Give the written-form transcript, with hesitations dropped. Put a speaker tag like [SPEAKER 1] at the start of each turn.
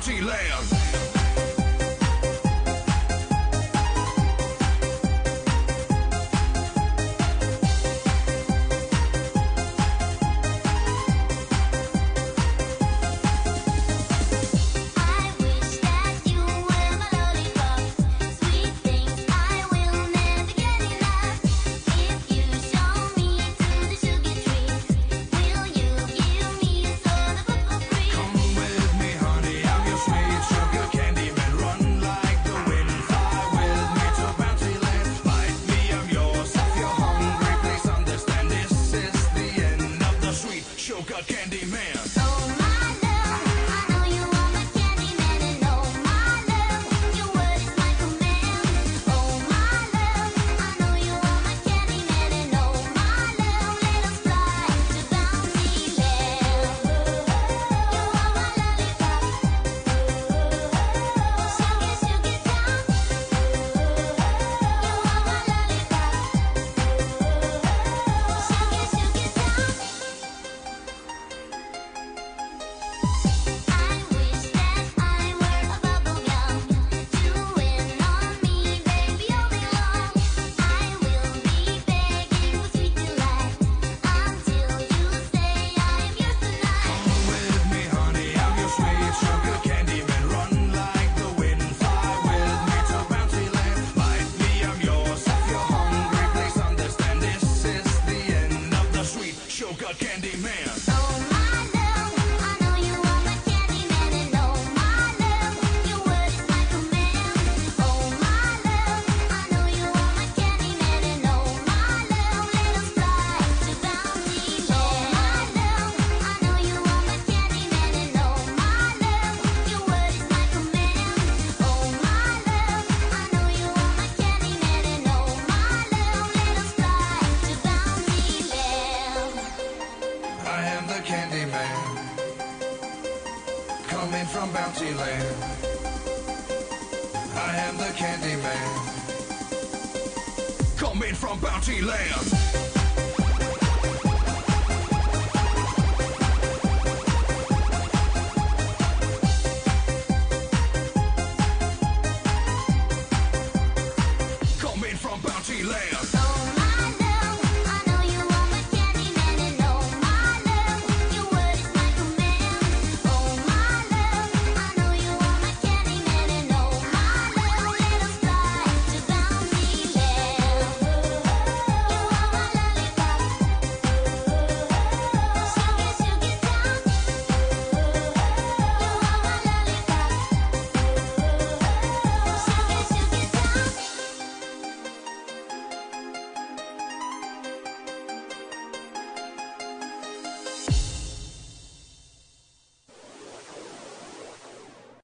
[SPEAKER 1] Bounty Land. Sugar Candy Man.
[SPEAKER 2] Oh my love, I know you are my candy man, and oh my love, your word is my command. Oh my love, I know you are my candy man, and oh my love, let us fly to Bounty Land. You are my lollipop, sugar sugar down. You are my lollipop, sugar sugar down. I wish that I were a bubble gum, chewing on me, baby, all day long. I will be begging for sweet delight until you say I am yours tonight.
[SPEAKER 1] With me, honey, I'm your sweet sugar candy man. Run like the wind, fly with me to Bounty Land. Bite me, I'm yours. If you're hungry, please understand this is the end of the sweet sugar candy man.
[SPEAKER 2] Oh my love, I know you are my candy man, and oh my love, your word is my command. Oh my love, I know you are my candy man, and oh my love, let us fly to Bounty Land. Oh my love, I know you are my candy man, and oh my love, your word is my command. Oh my love, I know you are my candy man, and oh my love, let us fly to Bounty Land.
[SPEAKER 1] I am the candy man, coming from Bounty Land. I am the candy man, coming from Bounty Land.